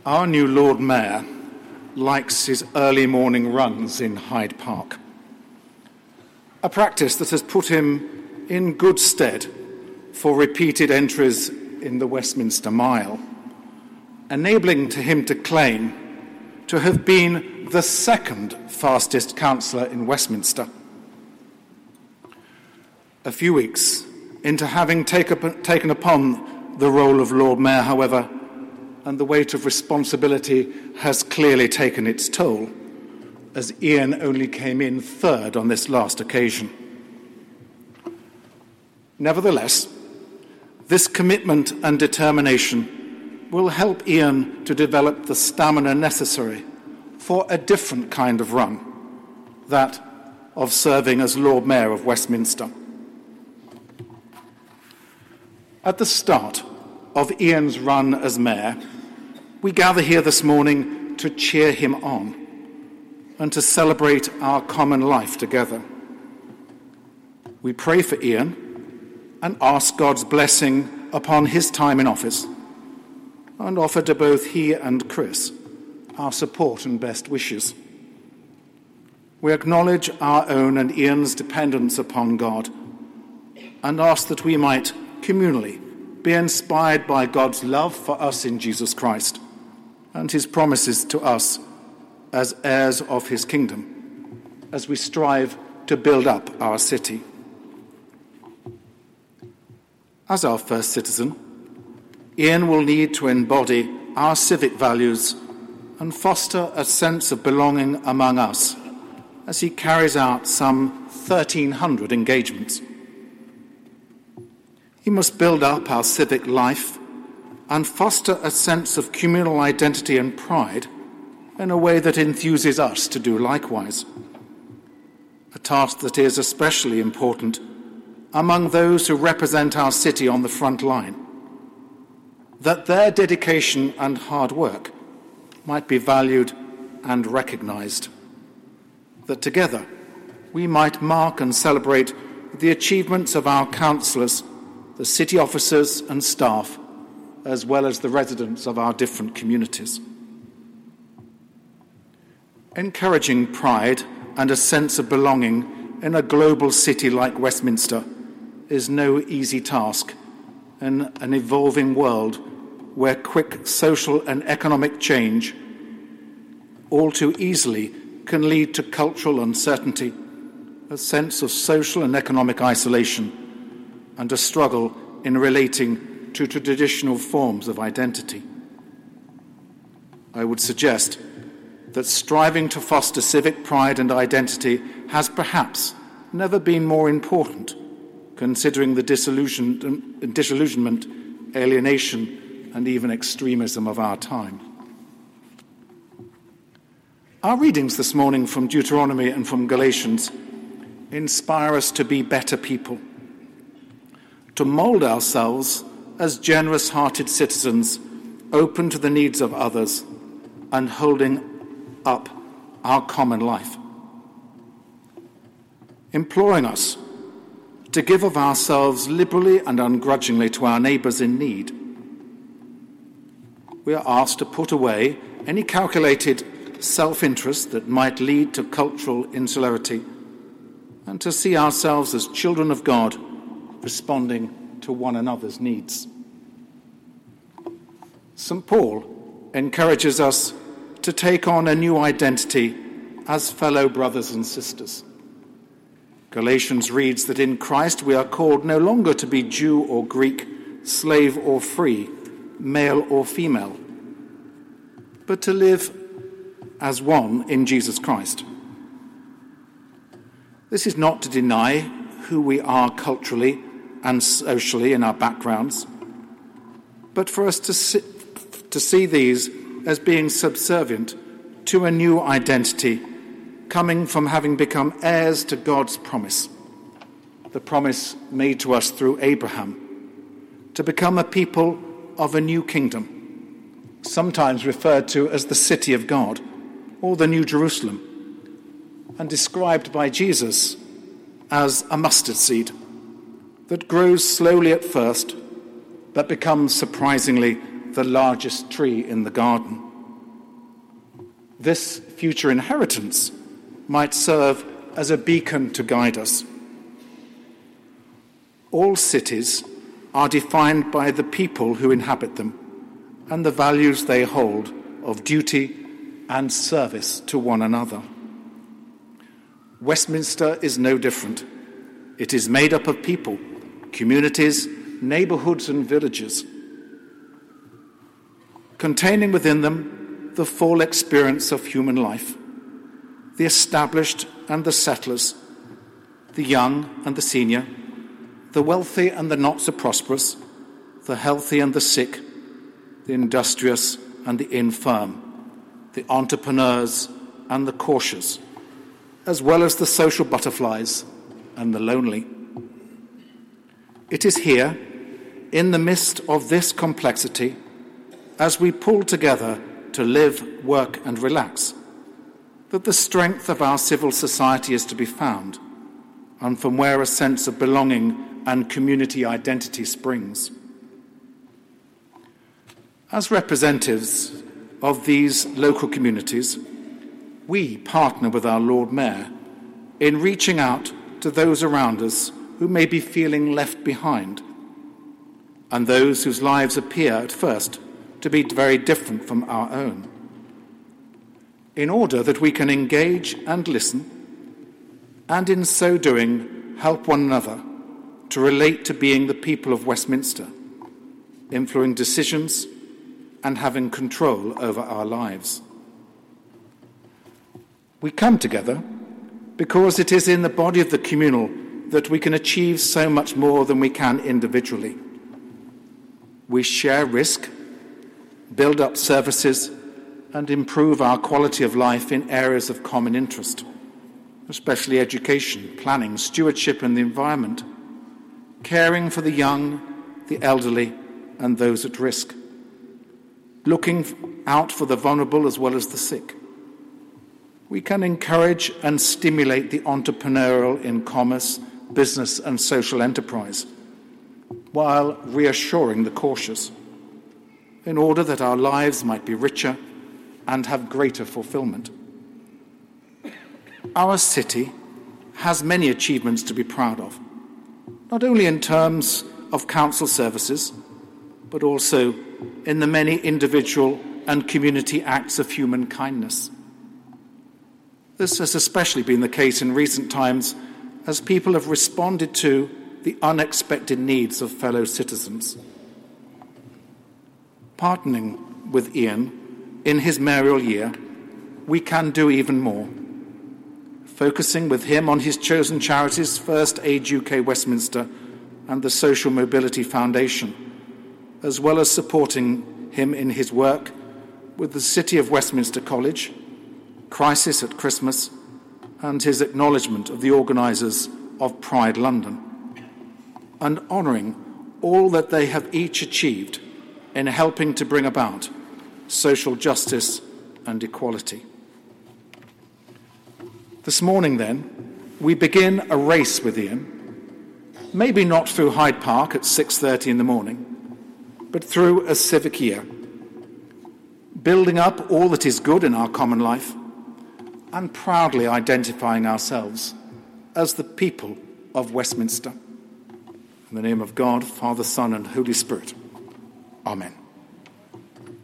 Our new Lord Mayor likes his early morning runs in Hyde Park, a practice that has put him in good stead for repeated entries in the Westminster Mile, enabling him to claim to have been the second fastest councillor in Westminster. A few weeks into having taken upon the role of Lord Mayor, however, and the weight of responsibility has clearly taken its toll, as Ian only came in third on this last occasion. Nevertheless, this commitment and determination will help Ian to develop the stamina necessary for a different kind of run, that of serving as Lord Mayor of Westminster. At the start of Ian's run as Mayor, we gather here this morning to cheer him on and to celebrate our common life together. We pray for Ian and ask God's blessing upon his time in office, and offer to both he and Chris our support and best wishes. We acknowledge our own and Ian's dependence upon God and ask that we might communally be inspired by God's love for us in Jesus Christ and his promises to us as heirs of his kingdom, as we strive to build up our city. As our first citizen, Ian will need to embody our civic values and foster a sense of belonging among us as he carries out some 1,300 engagements. He must build up our civic life and foster a sense of communal identity and pride in a way that enthuses us to do likewise, a task that is especially important among those who represent our city on the front line, that their dedication and hard work might be valued and recognised, that together we might mark and celebrate the achievements of our councillors, the city officers and staff, as well as the residents of our different communities. Encouraging pride and a sense of belonging in a global city like Westminster is no easy task in an evolving world where quick social and economic change all too easily can lead to cultural uncertainty, a sense of social and economic isolation, and a struggle in relating to traditional forms of identity. I would suggest that striving to foster civic pride and identity has perhaps never been more important, considering the disillusionment, alienation, and even extremism of our time. Our readings this morning from Deuteronomy and from Galatians inspire us to be better people, to mould ourselves as generous-hearted citizens, open to the needs of others and holding up our common life, imploring us to give of ourselves liberally and ungrudgingly to our neighbours in need. We are asked to put away any calculated self-interest that might lead to cultural insularity and to see ourselves as children of God responding to one another's needs. St. Paul encourages us to take on a new identity as fellow brothers and sisters. Galatians reads that in Christ we are called no longer to be Jew or Greek, slave or free, male or female, but to live as one in Jesus Christ. This is not to deny who we are culturally and socially in our backgrounds, but for us to see these as being subservient to a new identity coming from having become heirs to God's promise, the promise made to us through Abraham, to become a people of a new kingdom, sometimes referred to as the city of God or the New Jerusalem, and described by Jesus as a mustard seed that grows slowly at first but becomes surprisingly the largest tree in the garden. this future inheritance might serve as a beacon to guide us. All cities are defined by the people who inhabit them and the values they hold of duty and service to one another. Westminster is no different. It is made up of people, communities, neighbourhoods and villages, containing within them the full experience of human life, the established and the settlers, the young and the senior, the wealthy and the not so prosperous, the healthy and the sick, the industrious and the infirm, the entrepreneurs and the cautious, as well as the social butterflies and the lonely. It is here, in the midst of this complexity, as we pull together to live, work and relax, that the strength of our civil society is to be found, and from where a sense of belonging and community identity springs. As representatives of these local communities, we partner with our Lord Mayor in reaching out to those around us who may be feeling left behind, and those whose lives appear at first to be very different from our own, in order that we can engage and listen, and in so doing help one another to relate to being the people of Westminster, influencing decisions and having control over our lives. We come together because it is in the body of the communal that we can achieve so much more than we can individually. We share risk, build up services, and improve our quality of life in areas of common interest, especially education, planning, stewardship and the environment, caring for the young, the elderly, and those at risk, looking out for the vulnerable as well as the sick. We can encourage and stimulate the entrepreneurial in commerce, business and social enterprise, while reassuring the cautious, in order that our lives might be richer and have greater fulfillment. Our city has many achievements to be proud of, not only in terms of council services, but also in the many individual and community acts of human kindness. This has especially been the case in recent times as people have responded to the unexpected needs of fellow citizens. Partnering with Ian in his mayoral year, we can do even more. Focusing with him on his chosen charities, First Aid UK Westminster and the Social Mobility Foundation, as well as supporting him in his work with the City of Westminster College, Crisis at Christmas, and his acknowledgement of the organisers of Pride London, and honouring all that they have each achieved in helping to bring about social justice and equality. This morning, then, we begin a race with Ian, maybe not through Hyde Park at 6:30 in the morning, but through a civic year, building up all that is good in our common life and proudly identifying ourselves as the people of Westminster. In the name of God, Father, Son, and Holy Spirit. Amen.